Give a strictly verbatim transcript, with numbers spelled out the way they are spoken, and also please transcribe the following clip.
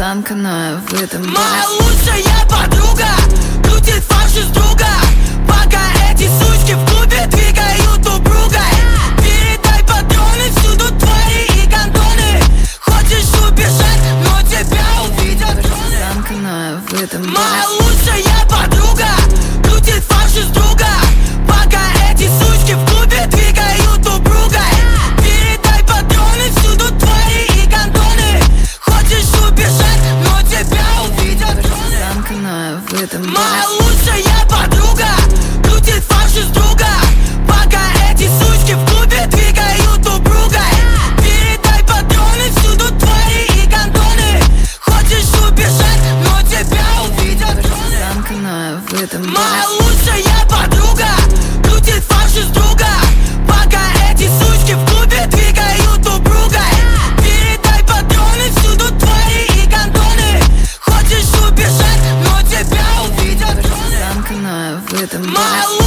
замкнутая в этом баре. Моя лучшая подруга крутит фарш из друга, пока эти сучки в клубе двигают упругой. Передай патроны, всюду твари и гондоны. Хочешь убежать, но тебя увидят дроны. Замкнутая в этом баре. Моя лучшая подруга крутит фарш из друга, пока эти сучки в клубе двигают упругой. Передай патроны, всюду твари и гондоны. Хочешь убежать, но тебя увидят дроны. Замкнутая в этом баре. Моя лучшая подруга крутит фарш из друга, пока эти сучки в клубе двигают упругой. Передай патроны, всюду твари и гондоны. Хочешь убежать, но тебя увидят дроны. Замкнутая в этом баре. Моя лучшая подруга крутит фарш из друга, пока эти сучки в клубе двигают упругой. Передай патроны, всюду твари и гондоны. Хочешь убежать, но тебя увидят дроны. Замкнутая в этом баре. Моя